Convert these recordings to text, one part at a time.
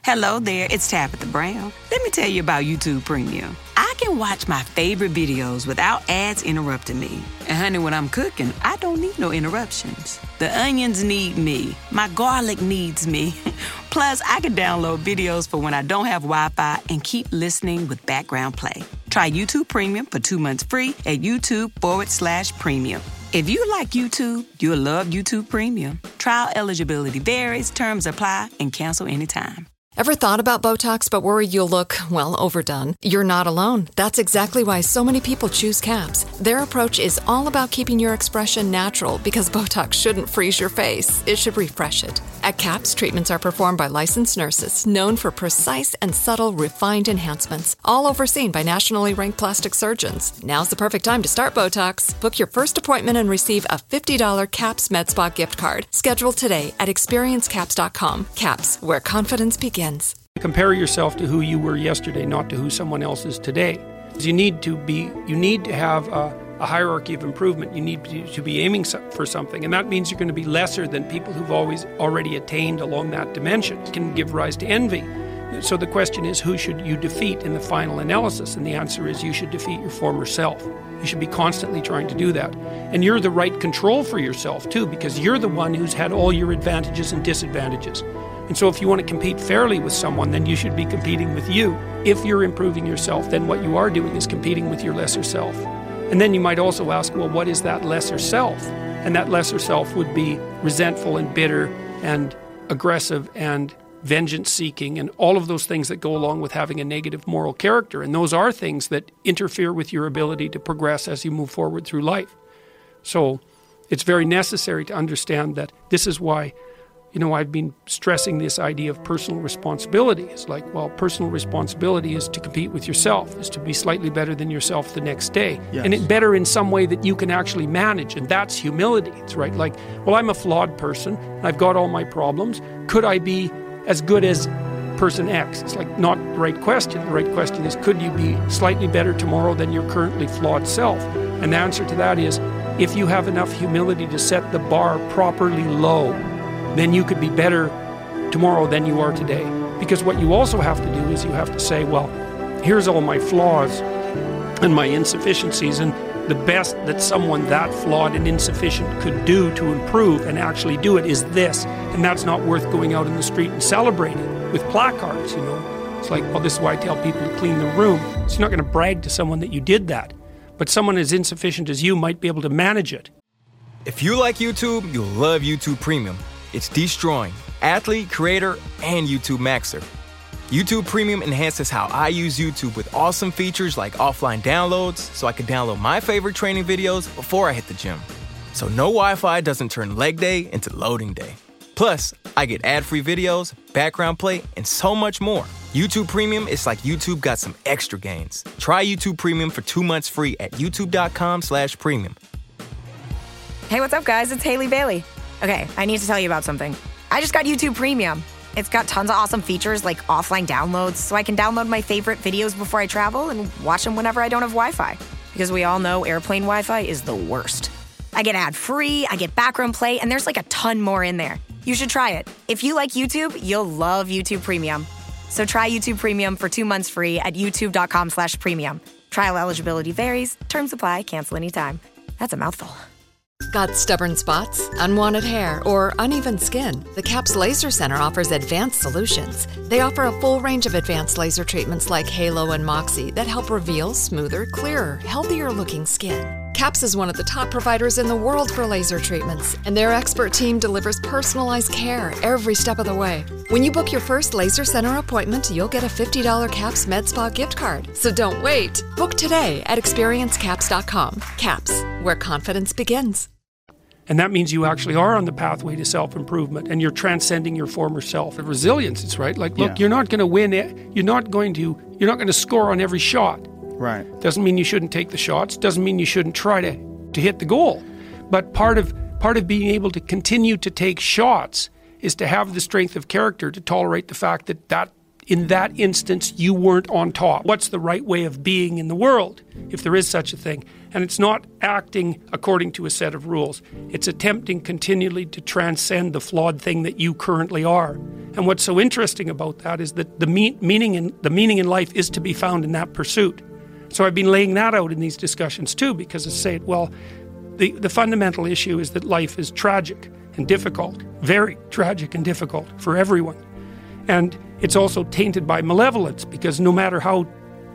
Hello there, it's Tabitha Brown. Let me tell you about YouTube Premium. I can watch my favorite videos without ads interrupting me. And honey, when I'm cooking, I don't need no interruptions. The onions need me. My garlic needs me. Plus, I can download videos for when I don't have Wi-Fi and keep listening with background play. Try YouTube Premium for 2 months free at YouTube.com/premium. If you like YouTube, you'll love YouTube Premium. Trial eligibility varies, terms apply, and cancel anytime. Ever thought about Botox but worried you'll look, well, overdone? You're not alone. That's exactly why so many people choose CAPS. Their approach is all about keeping your expression natural because Botox shouldn't freeze your face. It should refresh it. At CAPS, treatments are performed by licensed nurses known for precise and subtle refined enhancements, all overseen by nationally ranked plastic surgeons. Now's the perfect time to start Botox. Book your first appointment and receive a $50 CAPS MedSpa gift card. Schedule today at experiencecaps.com. CAPS, where confidence begins. Compare yourself to who you were yesterday, not to who someone else is today. You need to have a hierarchy of improvement. You need to be aiming for something, and that means you're going to be lesser than people who've already attained along that dimension. It can give rise to envy. So the question is, who should you defeat in the final analysis? And the answer is you should defeat your former self. You should be constantly trying to do that. And you're the right control for yourself too, because you're the one who's had all your advantages and disadvantages. And so if you want to compete fairly with someone, then you should be competing with you. If you're improving yourself, then what you are doing is competing with your lesser self. And then you might also ask, well, what is that lesser self? And that lesser self would be resentful and bitter and aggressive and vengeance-seeking and all of those things that go along with having a negative moral character. And those are things that interfere with your ability to progress as you move forward through life. So it's very necessary to understand that this is why I've been stressing this idea of personal responsibility. It's like, well, personal responsibility is to compete with yourself, is to be slightly better than yourself the next day. Yes. And it better in some way that you can actually manage, and that's humility. It's right, like, well, I'm a flawed person, I've got all my problems. Could I be as good as person X? It's like not the right question. The right question is, could you be slightly better tomorrow than your currently flawed self? And the answer to that is, if you have enough humility to set the bar properly low, then you could be better tomorrow than you are today. Because what you also have to do is you have to say, well, here's all my flaws and my insufficiencies, and the best that someone that flawed and insufficient could do to improve and actually do it is this. And that's not worth going out in the street and celebrating with placards, It's like, well, this is why I tell people to clean the room. So you're not going to brag to someone that you did that. But someone as insufficient as you might be able to manage it. If you like YouTube, you'll love YouTube Premium. It's destroying, athlete, creator, and YouTube Maxer. YouTube Premium enhances how I use YouTube with awesome features like offline downloads, so I can download my favorite training videos before I hit the gym. So no Wi-Fi doesn't turn leg day into loading day. Plus, I get ad-free videos, background play, and so much more. YouTube Premium is like YouTube got some extra gains. Try YouTube Premium for 2 months free at youtube.com/premium. Hey, what's up, guys? It's Haley Bailey. Okay, I need to tell you about something. I just got YouTube Premium. It's got tons of awesome features like offline downloads, so I can download my favorite videos before I travel and watch them whenever I don't have Wi-Fi. Because we all know airplane Wi-Fi is the worst. I get ad-free, I get background play, and there's like a ton more in there. You should try it. If you like YouTube, you'll love YouTube Premium. So try YouTube Premium for 2 months free at youtube.com/premium. Trial eligibility varies. Terms apply. Cancel anytime. That's a mouthful. Got stubborn spots, unwanted hair, or uneven skin? The CAPS Laser Center offers advanced solutions. They offer a full range of advanced laser treatments like Halo and Moxie that help reveal smoother, clearer, healthier-looking skin. CAPS is one of the top providers in the world for laser treatments, and their expert team delivers personalized care every step of the way. When you book your first Laser Center appointment, you'll get a $50 CAPS MedSpa gift card. So don't wait. Book today at experiencecaps.com. CAPS, where confidence begins. And that means you actually are on the pathway to self-improvement, and you're transcending your former self. And resilience, it's right. Like, look, You're not going to win it. You're not going to score on every shot. Right. Doesn't mean you shouldn't take the shots. Doesn't mean you shouldn't try to hit the goal. But part of being able to continue to take shots is to have the strength of character to tolerate the fact that in that instance you weren't on top. What's the right way of being in the world, if there is such a thing? And it's not acting according to a set of rules. It's attempting continually to transcend the flawed thing that you currently are. And what's so interesting about that is that the meaning in life is to be found in that pursuit. So I've been laying that out in these discussions too, because I say, well, the fundamental issue is that life is tragic and difficult, very tragic and difficult for everyone. And it's also tainted by malevolence, because no matter how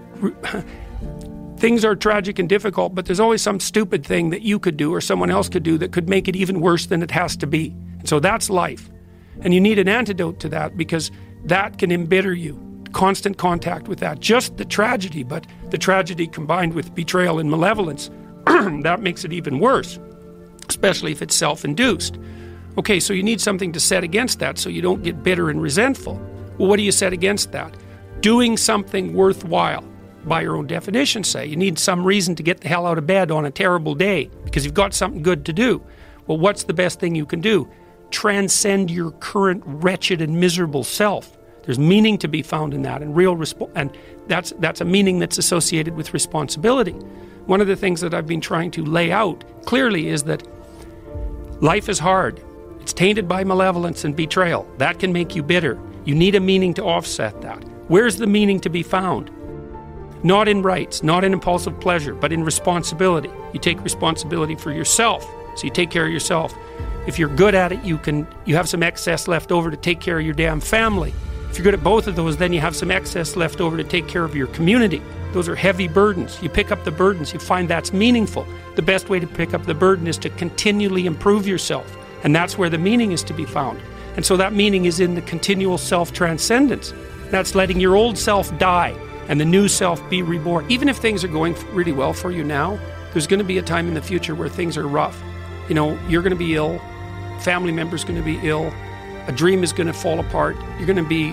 things are tragic and difficult, but there's always some stupid thing that you could do or someone else could do that could make it even worse than it has to be. And so that's life. And you need an antidote to that, because that can embitter you. Constant contact with that. Just the tragedy, but the tragedy combined with betrayal and malevolence, that makes it even worse, especially if it's self-induced. Okay, so you need something to set against that so you don't get bitter and resentful. Well, what do you set against that? Doing something worthwhile, by your own definition, say. You need some reason to get the hell out of bed on a terrible day because you've got something good to do. Well, what's the best thing you can do? Transcend your current wretched and miserable self. There's meaning to be found in that, and and that's a meaning that's associated with responsibility. One of the things that I've been trying to lay out clearly is that life is hard. It's tainted by malevolence and betrayal. That can make you bitter. You need a meaning to offset that. Where's the meaning to be found? Not in rights, not in impulsive pleasure, but in responsibility. You take responsibility for yourself, so you take care of yourself. If you're good at it, you have some excess left over to take care of your damn family. If you're good at both of those, then you have some excess left over to take care of your community. Those are heavy burdens. You pick up the burdens, you find that's meaningful. The best way to pick up the burden is to continually improve yourself. And that's where the meaning is to be found. And so that meaning is in the continual self-transcendence. That's letting your old self die and the new self be reborn. Even if things are going really well for you now, there's going to be a time in the future where things are rough. You know, you're going to be ill, family member's going to be ill, a dream is going to fall apart, you're going to be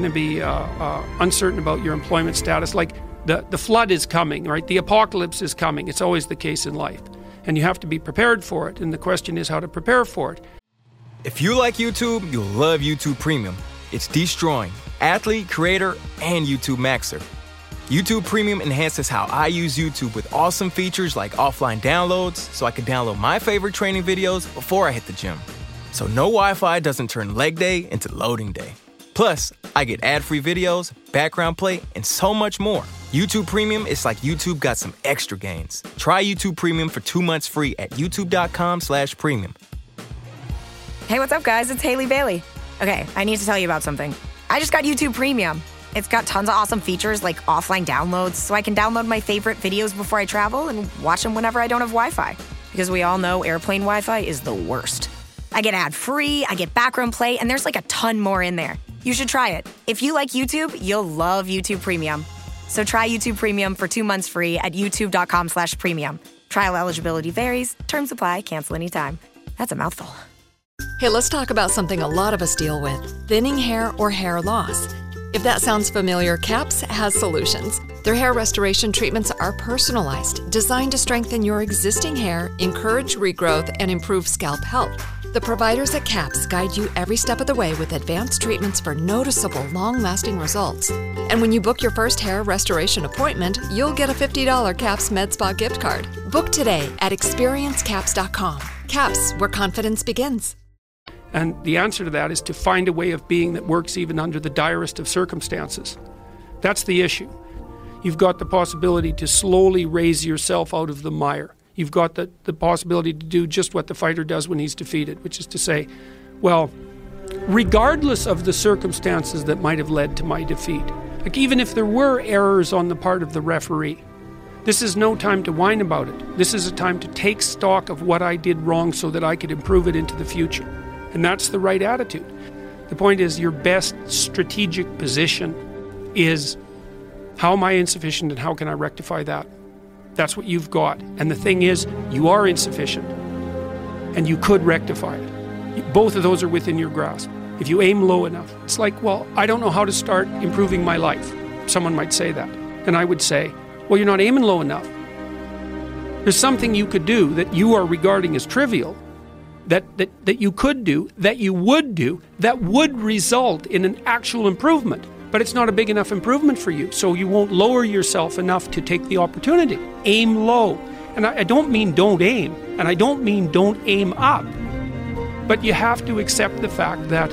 uncertain about your employment status. Like the flood is coming, right? The apocalypse is coming. It's always the case in life. And you have to be prepared for it. And the question is how to prepare for it. If you like YouTube, you'll love YouTube Premium. It's destroying athlete, creator, and YouTube Maxer. YouTube Premium enhances how I use YouTube with awesome features like offline downloads, so I can download my favorite training videos before I hit the gym. So no Wi-Fi doesn't turn leg day into loading day. Plus, I get ad-free videos, background play, and so much more. YouTube Premium is like YouTube got some extra gains. Try YouTube Premium for 2 months free at youtube.com/premium. Hey, what's up, guys? It's Haley Bailey. Okay, I need to tell you about something. I just got YouTube Premium. It's got tons of awesome features like offline downloads, so I can download my favorite videos before I travel and watch them whenever I don't have Wi-Fi. Because we all know airplane Wi-Fi is the worst. I get ad-free, I get background play, and there's like a ton more in there. You should try it. If you like YouTube, you'll love YouTube Premium. So try YouTube Premium for 2 months free at youtube.com/premium. Trial eligibility varies. Terms apply. Cancel anytime. That's a mouthful. Hey, let's talk about something a lot of us deal with: thinning hair or hair loss. If that sounds familiar, CAPS has solutions. Their hair restoration treatments are personalized, designed to strengthen your existing hair, encourage regrowth, and improve scalp health. The providers at CAPS guide you every step of the way with advanced treatments for noticeable, long-lasting results. And when you book your first hair restoration appointment, you'll get a $50 CAPS MedSpa gift card. Book today at experiencecaps.com. CAPS, where confidence begins. And the answer to that is to find a way of being that works even under the direst of circumstances. That's the issue. You've got the possibility to slowly raise yourself out of the mire. You've got the possibility to do just what the fighter does when he's defeated, which is to say, well, regardless of the circumstances that might have led to my defeat, like even if there were errors on the part of the referee, this is no time to whine about it. This is a time to take stock of what I did wrong so that I could improve it into the future. And that's the right attitude. The point is, your best strategic position is, how am I insufficient and how can I rectify that? That's what you've got. And the thing is, you are insufficient and you could rectify it. Both of those are within your grasp. If you aim low enough, it's like, well, I don't know how to start improving my life. Someone might say that. And I would say, well, you're not aiming low enough. There's something you could do that you are regarding as trivial, that you could do, that you would do, that would result in an actual improvement. but it's not a big enough improvement for you, so you won't lower yourself enough to take the opportunity. Aim low. And I don't mean don't aim, and I don't mean don't aim up, but you have to accept the fact that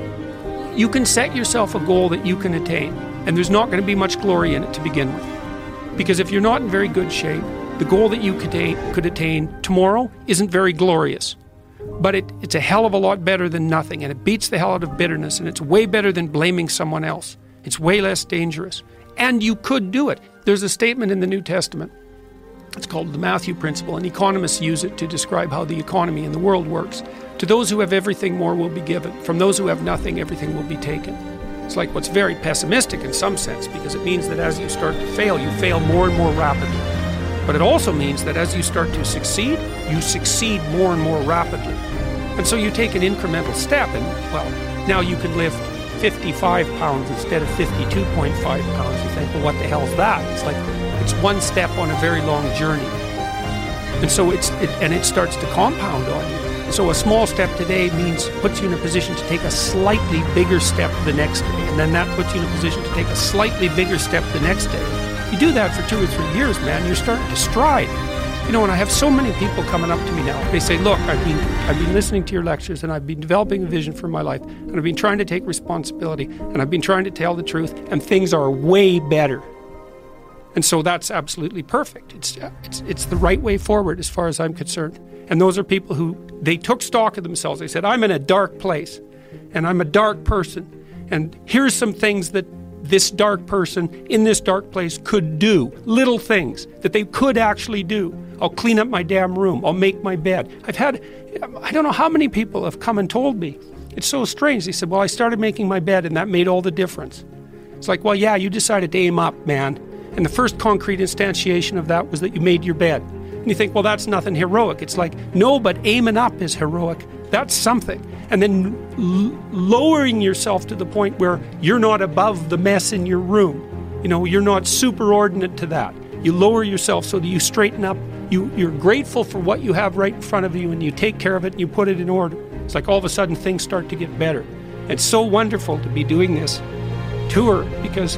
you can set yourself a goal that you can attain, and there's not going to be much glory in it to begin with. Because if you're not in very good shape, the goal that you could attain tomorrow isn't very glorious. But it's a hell of a lot better than nothing, and it beats the hell out of bitterness, and it's way better than blaming someone else. It's way less dangerous. And you could do it. There's a statement in the New Testament. It's called the Matthew Principle, and economists use it to describe how the economy in the world works. To those who have everything, more will be given. From those who have nothing, everything will be taken. It's like what's very pessimistic in some sense, because it means that as you start to fail, you fail more and more rapidly. But it also means that as you start to succeed, you succeed more and more rapidly. And so you take an incremental step, and, well, now you can lift 55 pounds instead of 52.5 pounds. You think, well, what the hell's that? It's like, it's one step on a very long journey. And so it starts to compound on you. So a small step today puts you in a position to take a slightly bigger step the next day. And then that puts you in a position to take a slightly bigger step the next day. You do that for 2 or 3 years, man, you're starting to stride. You know, and I have so many people coming up to me now. They say, look, I've been listening to your lectures, and I've been developing a vision for my life, and I've been trying to take responsibility, and I've been trying to tell the truth, and things are way better. And so that's absolutely perfect. It's the right way forward as far as I'm concerned. And those are people who, they took stock of themselves. They said, I'm in a dark place, and I'm a dark person, and here's some things that this dark person in this dark place could do. Little things that they could actually do. I'll clean up my damn room. I'll make my bed. I don't know how many people have come and told me. It's so strange. They said, well, I started making my bed, and that made all the difference. It's like, well, yeah, you decided to aim up, man. And the first concrete instantiation of that was that you made your bed. And you think, well, that's nothing heroic. It's like, no, but aiming up is heroic. That's something. And then lowering yourself to the point where you're not above the mess in your room. You know, you're not superordinate to that. You lower yourself so that you straighten up. You're grateful for what you have right in front of you, and you take care of it and you put it in order. It's like all of a sudden things start to get better. It's so wonderful to be doing this tour, because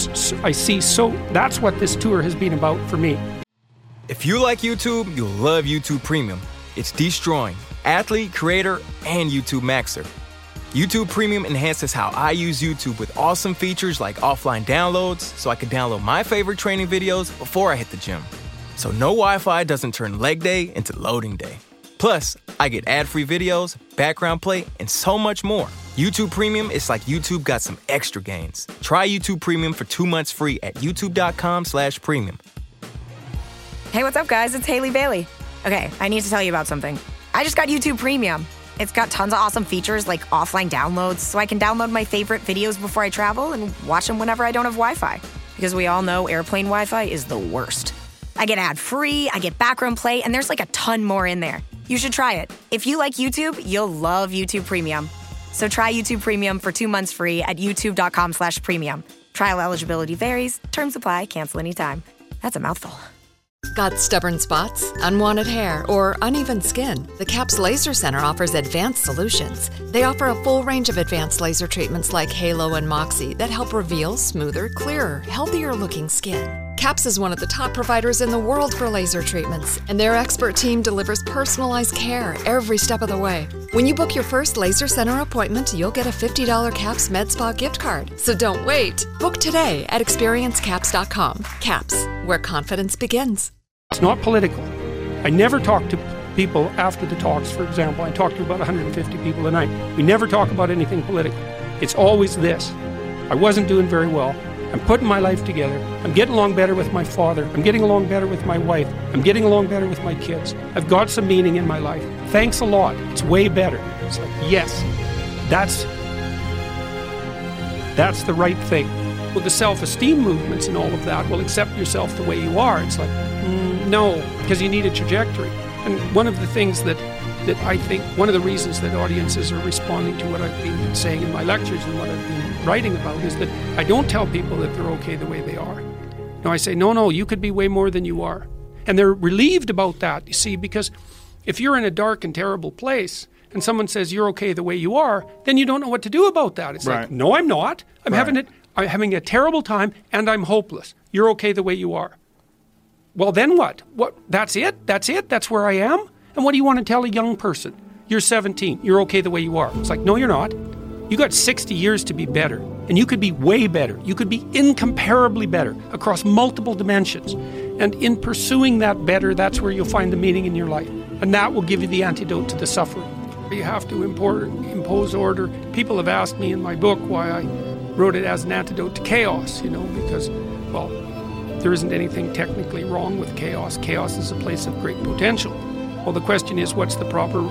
that's what this tour has been about for me. If you like YouTube, you'll love YouTube Premium. It's destroying athlete, creator, and YouTube Maxer. YouTube Premium enhances how I use YouTube with awesome features like offline downloads, so I can download my favorite training videos before I hit the gym. So no Wi-Fi doesn't turn leg day into loading day. Plus, I get ad-free videos, background play, and so much more. YouTube Premium is like YouTube got some extra gains. Try YouTube Premium for 2 months free at youtube.com/premium. Hey, what's up, guys? It's Haley Bailey. Okay, I need to tell you about something. I just got YouTube Premium. It's got tons of awesome features like offline downloads, so I can download my favorite videos before I travel and watch them whenever I don't have Wi-Fi. Because we all know airplane Wi-Fi is the worst. I get ad-free, I get background play, and there's like a ton more in there. You should try it. If you like YouTube, you'll love YouTube Premium. So try YouTube Premium for 2 months free at youtube.com/premium. Trial eligibility varies. Terms apply. Cancel anytime. That's a mouthful. Got stubborn spots, unwanted hair, or uneven skin? The CAPS Laser Center offers advanced solutions. They offer a full range of advanced laser treatments like Halo and Moxie that help reveal smoother, clearer, healthier-looking skin. CAPS is one of the top providers in the world for laser treatments, and their expert team delivers personalized care every step of the way. When you book your first Laser Center appointment, you'll get a $50 CAPS MedSpa gift card. So don't wait. Book today at experiencecaps.com. CAPS, where confidence begins. It's not political. I never talk to people after the talks, for example. I talk to about 150 people a night. We never talk about anything political. It's always this. I wasn't doing very well. I'm putting my life together. I'm getting along better with my father. I'm getting along better with my wife. I'm getting along better with my kids. I've got some meaning in my life. Thanks a lot. It's way better. It's like, yes, that's the right thing. With the self-esteem movements and all of that, well, accept yourself the way you are. It's like, no, because you need a trajectory. And one of the things that I think, one of the reasons that audiences are responding to what I've been saying in my lectures and what I've been writing about is that I don't tell people that they're okay the way they are. No, I say, no, you could be way more than you are. And they're relieved about that, you see, because if you're in a dark and terrible place and someone says you're okay the way you are, then you don't know what to do about that. It's like, no, I'm not. I'm having it. I'm having a terrible time and I'm hopeless. You're okay the way you are. Well, then what? What? That's it? That's it? That's where I am? And what do you want to tell a young person? You're 17. You're okay the way you are. It's like, no, you're not. You got 60 years to be better. And you could be way better. You could be incomparably better across multiple dimensions. And in pursuing that better, that's where you'll find the meaning in your life. And that will give you the antidote to the suffering. You have to impose order. People have asked me in my book why I wrote it as an antidote to chaos, because, well, there isn't anything technically wrong with chaos. Chaos is a place of great potential. Well, the question is, what's the proper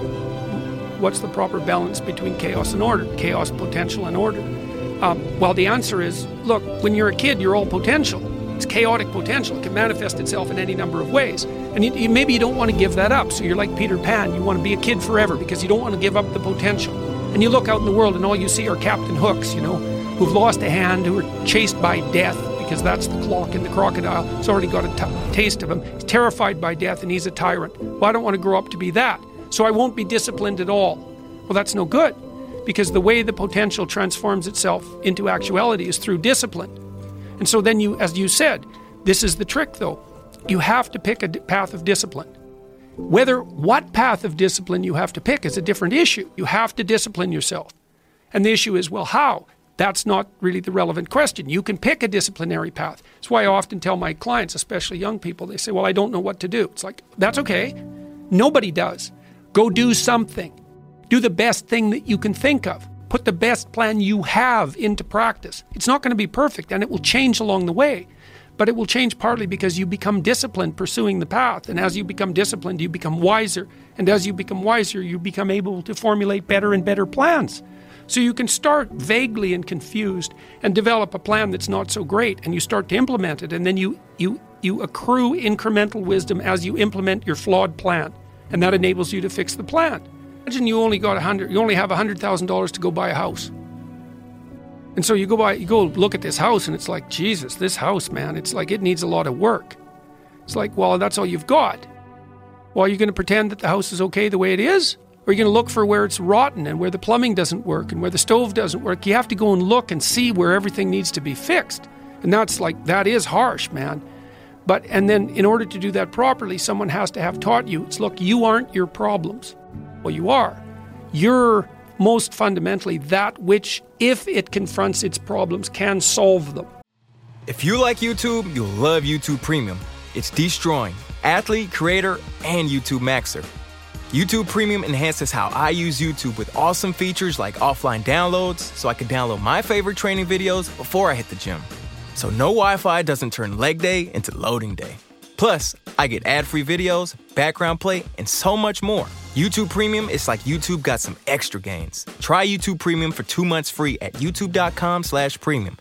balance between chaos and order? Chaos, potential, and order. Well, the answer is, look, when you're a kid, you're all potential. It's chaotic potential. It can manifest itself in any number of ways. And maybe you don't want to give that up. So you're like Peter Pan. You want to be a kid forever because you don't want to give up the potential. And you look out in the world and all you see are Captain Hooks, who've lost a hand, who are chased by death, because that's the clock in the crocodile. It's already got a taste of him. He's terrified by death and he's a tyrant. Well, I don't want to grow up to be that. So I won't be disciplined at all. Well, that's no good, because the way the potential transforms itself into actuality is through discipline. And so then you, as you said, this is the trick though. You have to pick a path of discipline. What path of discipline you have to pick is a different issue. You have to discipline yourself. And the issue is, well, how? That's not really the relevant question. You can pick a disciplinary path. That's why I often tell my clients, especially young people, they say, well, I don't know what to do. It's like, that's okay. Nobody does. Go do something. Do the best thing that you can think of. Put the best plan you have into practice. It's not going to be perfect, and it will change along the way. But it will change partly because you become disciplined pursuing the path. And as you become disciplined, you become wiser. And as you become wiser, you become able to formulate better and better plans. So you can start vaguely and confused and develop a plan that's not so great. And you start to implement it. And then you accrue incremental wisdom as you implement your flawed plan. And that enables you to fix the plan. Imagine you only have $100,000 to go buy a house. And so you go look at this house and it's like, Jesus, this house, man, it's like it needs a lot of work. It's like, well, that's all you've got. Well, are you going to pretend that the house is okay the way it is? Or are you going to look for where it's rotten and where the plumbing doesn't work and where the stove doesn't work? You have to go and look and see where everything needs to be fixed. And that is harsh, man. And then in order to do that properly, someone has to have taught you, look, you aren't your problems. Well, you are. You're most fundamentally that which, if it confronts its problems, can solve them. If you like YouTube, you'll love YouTube Premium. It's destroying athlete, creator, and YouTube Maxer. YouTube Premium enhances how I use YouTube with awesome features like offline downloads, so I can download my favorite training videos before I hit the gym. So no Wi-Fi doesn't turn leg day into loading day. Plus, I get ad-free videos, background play, and so much more. YouTube Premium is like YouTube got some extra gains. Try YouTube Premium for 2 months free at youtube.com/premium.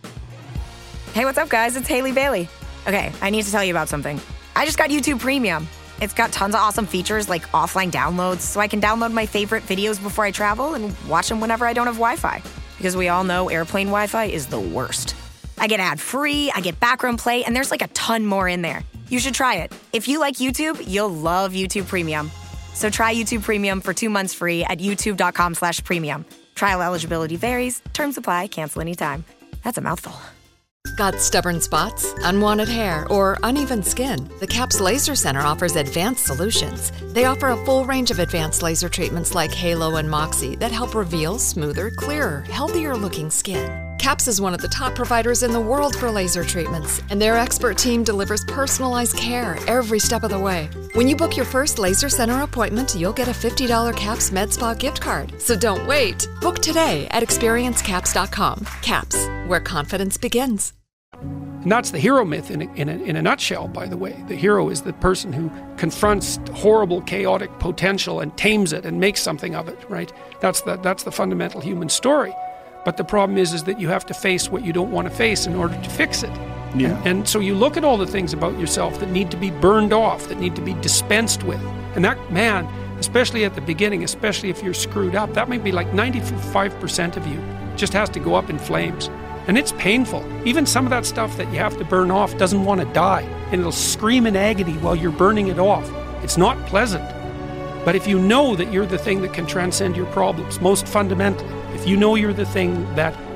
Hey, what's up, guys? It's Haley Bailey. Okay, I need to tell you about something. I just got YouTube Premium. It's got tons of awesome features like offline downloads, so I can download my favorite videos before I travel and watch them whenever I don't have Wi-Fi. Because we all know airplane Wi-Fi is the worst. I get ad-free, I get background play, and there's like a ton more in there. You should try it. If you like YouTube, you'll love YouTube Premium. So try YouTube Premium for 2 months free at youtube.com/premium. Trial eligibility varies. Terms apply. Cancel anytime. That's a mouthful. Got stubborn spots, unwanted hair, or uneven skin? The CAPS Laser Center offers advanced solutions. They offer a full range of advanced laser treatments like Halo and Moxie that help reveal smoother, clearer, healthier-looking skin. CAPS is one of the top providers in the world for laser treatments, and their expert team delivers personalized care every step of the way. When you book your first Laser Center appointment, you'll get a $50 CAPS MedSpa gift card. So don't wait. Book today at experiencecaps.com. CAPS, where confidence begins. And that's the hero myth in a nutshell, by the way. The hero is the person who confronts horrible, chaotic potential and tames it and makes something of it, right? That's the fundamental human story. But the problem is that you have to face what you don't want to face in order to fix it. Yeah. And so you look at all the things about yourself that need to be burned off, that need to be dispensed with. And that, man, especially at the beginning, especially if you're screwed up, that might be like 95% of you just has to go up in flames. And it's painful. Even some of that stuff that you have to burn off doesn't want to die. And it'll scream in agony while you're burning it off. It's not pleasant. But if you know that you're the thing that can transcend your problems, most fundamentally, if you know you're the thing that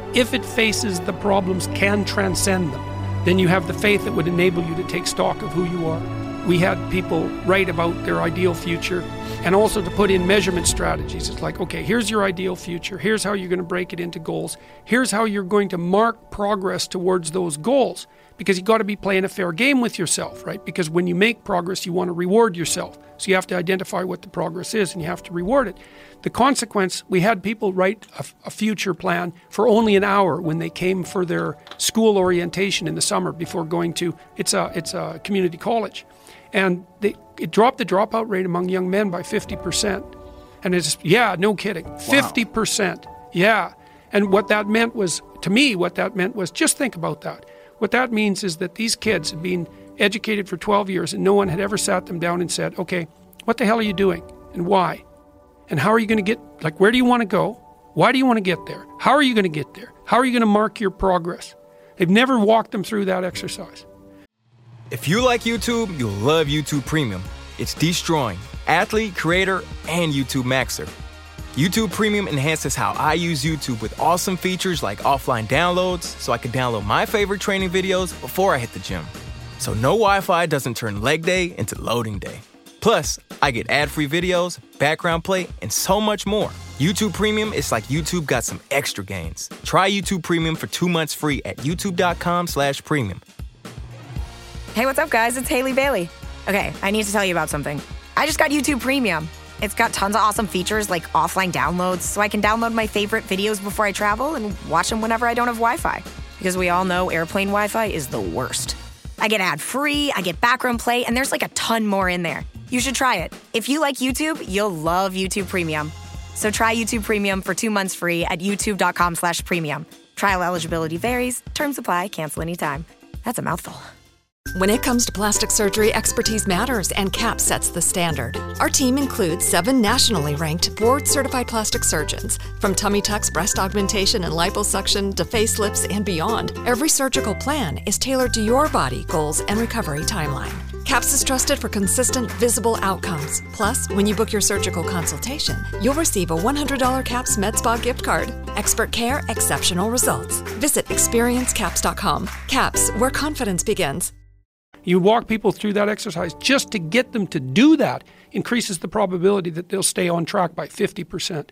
if it faces the problems, can transcend them, then you have the faith that would enable you to take stock of who you are. We had people write about their ideal future and also to put in measurement strategies. It's like, okay, here's your ideal future. Here's how you're going to break it into goals. Here's how you're going to mark progress towards those goals. Because you've got to be playing a fair game with yourself, right? Because when you make progress, you want to reward yourself. So you have to identify what the progress is and you have to reward it. The consequence, we had people write a future plan for only an hour when they came for their school orientation in the summer before going to, it's a community college. And it dropped the dropout rate among young men by 50%. And it's, yeah, no kidding, 50%. Yeah. And what that meant was, to me, just think about that. What that means is that these kids had been educated for 12 years and no one had ever sat them down and said, okay, what the hell are you doing and why? And how are you going to get, like, where do you want to go? Why do you want to get there? How are you going to get there? How are you going to mark your progress? They've never walked them through that exercise. If you like YouTube, you'll love YouTube Premium. It's destroying athlete, creator, and YouTube Maxer. YouTube Premium enhances how I use YouTube with awesome features like offline downloads, so I can download my favorite training videos before I hit the gym. So no Wi-Fi doesn't turn leg day into loading day. Plus, I get ad-free videos, background play, and so much more. YouTube Premium is like YouTube got some extra gains. Try YouTube Premium for 2 months free at youtube.com/premium. Hey, what's up, guys? It's Haley Bailey. Okay, I need to tell you about something. I just got YouTube Premium. It's got tons of awesome features like offline downloads, so I can download my favorite videos before I travel and watch them whenever I don't have Wi-Fi. Because we all know airplane Wi-Fi is the worst. I get ad-free, I get background play, and there's like a ton more in there. You should try it. If you like YouTube, you'll love YouTube Premium. So try YouTube Premium for 2 months free at youtube.com/premium. Trial eligibility varies. Terms apply. Cancel anytime. That's a mouthful. When it comes to plastic surgery, expertise matters, and CAPS sets the standard. Our team includes 7 nationally ranked, board-certified plastic surgeons. From tummy tucks, breast augmentation, and liposuction to facelifts and beyond, every surgical plan is tailored to your body, goals, and recovery timeline. CAPS is trusted for consistent, visible outcomes. Plus, when you book your surgical consultation, you'll receive a $100 CAPS MedSpa gift card. Expert care, exceptional results. Visit experiencecaps.com. CAPS, where confidence begins. You walk people through that exercise just to get them to do that increases the probability that they'll stay on track by 50%.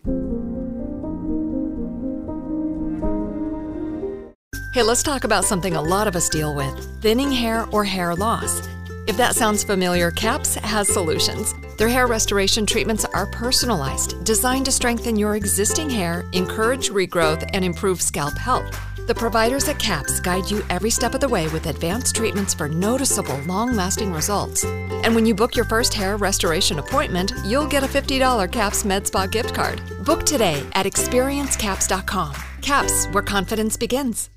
Hey, let's talk about something a lot of us deal with, thinning hair or hair loss. If that sounds familiar, CAPS has solutions. Their hair restoration treatments are personalized, designed to strengthen your existing hair, encourage regrowth, and improve scalp health. The providers at CAPS guide you every step of the way with advanced treatments for noticeable, long-lasting results. And when you book your first hair restoration appointment, you'll get a $50 CAPS MedSpa gift card. Book today at experiencecaps.com. CAPS, where confidence begins.